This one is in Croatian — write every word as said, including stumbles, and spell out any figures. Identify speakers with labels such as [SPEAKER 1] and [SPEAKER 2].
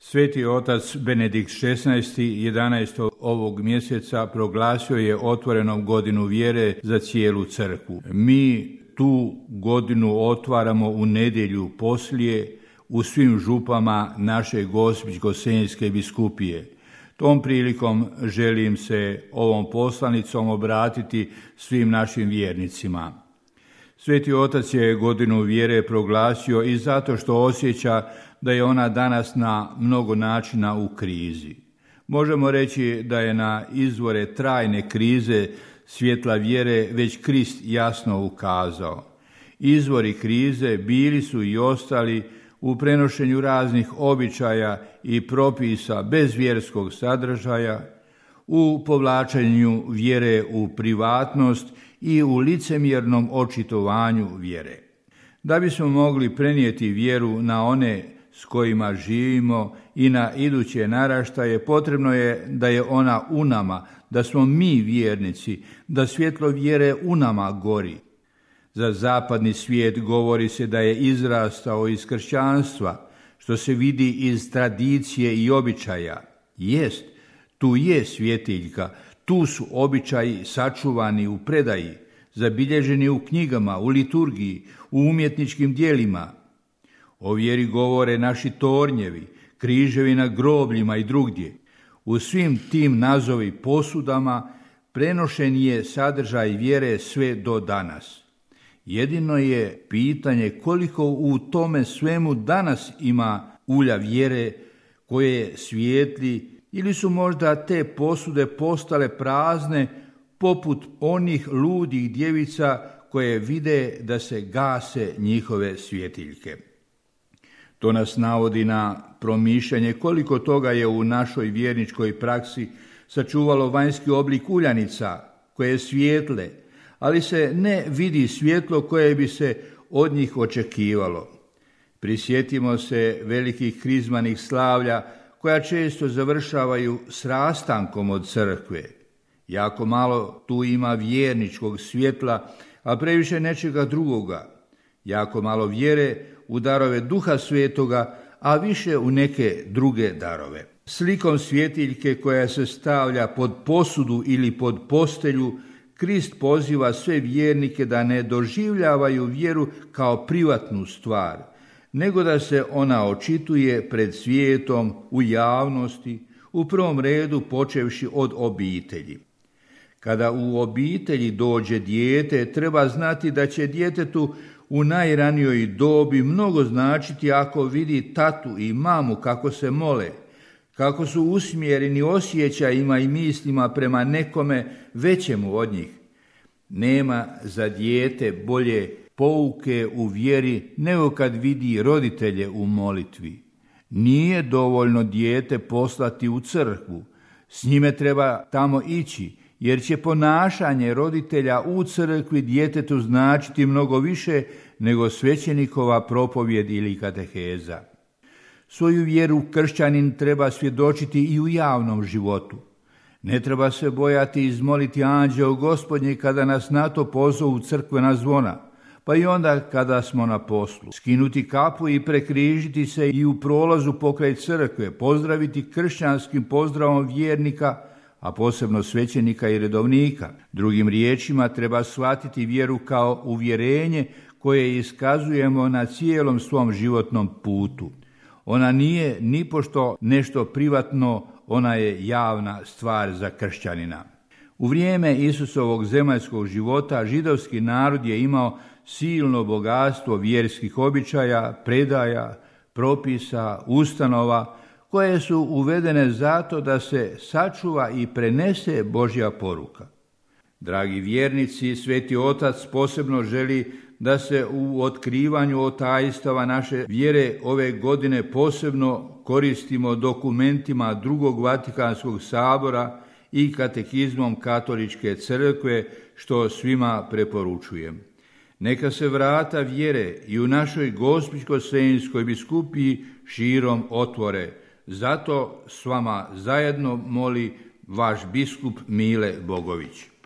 [SPEAKER 1] Sveti otac Benedikt šesnaesti jedanaestog ovog mjeseca proglasio je otvorenom godinu vjere za cijelu crkvu. Mi tu godinu otvaramo u nedjelju poslije u svim župama naše Gospićko-senjske biskupije. Tom prilikom želim se ovom poslanicom obratiti svim našim vjernicima. Sveti otac je godinu vjere proglasio i zato što osjeća da je ona danas na mnogo načina u krizi. Možemo reći da je na izvore trajne krize svjetla vjere već Krist jasno ukazao. Izvori krize bili su i ostali u prenošenju raznih običaja i propisa bez vjerskog sadržaja, u povlačenju vjere u privatnost i u licemjernom očitovanju vjere. Da bismo mogli prenijeti vjeru na one s kojima živimo i na iduće naraštaje, potrebno je da je ona u nama, da smo mi vjernici, da svjetlo vjere u nama gori. Za zapadni svijet govori se da je izrastao iz kršćanstva, što se vidi iz tradicije i običaja. Jest, tu je svjetiljka, tu su običaji sačuvani u predaji, zabilježeni u knjigama, u liturgiji, u umjetničkim djelima. O vjeri govore naši tornjevi, križevi na grobljima i drugdje. U svim tim nazovi posudama prenošen je sadržaj vjere sve do danas. Jedino je pitanje koliko u tome svemu danas ima ulja vjere koje svijetli, ili su možda te posude postale prazne poput onih ludih djevica koje vide da se gase njihove svjetiljke. To nas navodi na promišljanje koliko toga je u našoj vjerničkoj praksi sačuvalo vanjski oblik uljanica koje svijetle, ali se ne vidi svjetlo koje bi se od njih očekivalo. Prisjetimo se velikih krizmanih slavlja koja često završavaju s rastankom od crkve. Jako malo tu ima vjerničkog svjetla, a previše nečega drugoga. Jako malo vjere u darove Duha Svetoga, a više u neke druge darove. Slikom svjetiljke koja se stavlja pod posudu ili pod postelju, Krist poziva sve vjernike da ne doživljavaju vjeru kao privatnu stvar, nego da se ona očituje pred svijetom, u javnosti, u prvom redu počevši od obitelji. Kada u obitelji dođe dijete, treba znati da će djetetu u najranijoj dobi mnogo značiti ako vidi tatu i mamu kako se mole, kako su usmjereni osjećajima i mislima prema nekome većemu od njih. Nema za dijete bolje pouke u vjeri nego kad vidi roditelje u molitvi. Nije dovoljno dijete poslati u crkvu, s njime treba tamo ići, jer će ponašanje roditelja u crkvi djetetu značiti mnogo više nego svećenikova propovjed ili kateheza. Svoju vjeru kršćanin treba svjedočiti i u javnom životu. Ne treba se bojati izmoliti anđeo Gospodnji kada nas na to pozovu crkvena zvona, pa i onda kada smo na poslu. Skinuti kapu i prekrižiti se i u prolazu pokraj crkve, pozdraviti kršćanskim pozdravom vjernika, a posebno svećenika i redovnika. Drugim riječima treba shvatiti vjeru kao uvjerenje koje iskazujemo na cijelom svom životnom putu. Ona nije nipošto nešto privatno, ona je javna stvar za kršćanina. U vrijeme Isusovog zemaljskog života židovski narod je imao silno bogatstvo vjerskih običaja, predaja, propisa, ustanova, koje su uvedene zato da se sačuva i prenese Božja poruka. Dragi vjernici, Sveti Otac posebno želi da se u otkrivanju otajstava naše vjere ove godine posebno koristimo dokumentima Drugog Vatikanskog sabora i katekizmom Katoličke crkve, što svima preporučujem. Neka se vrata vjere i u našoj Gospićko-senjskoj biskupiji širom otvore. Zato s vama zajedno moli vaš biskup Mile Bogović.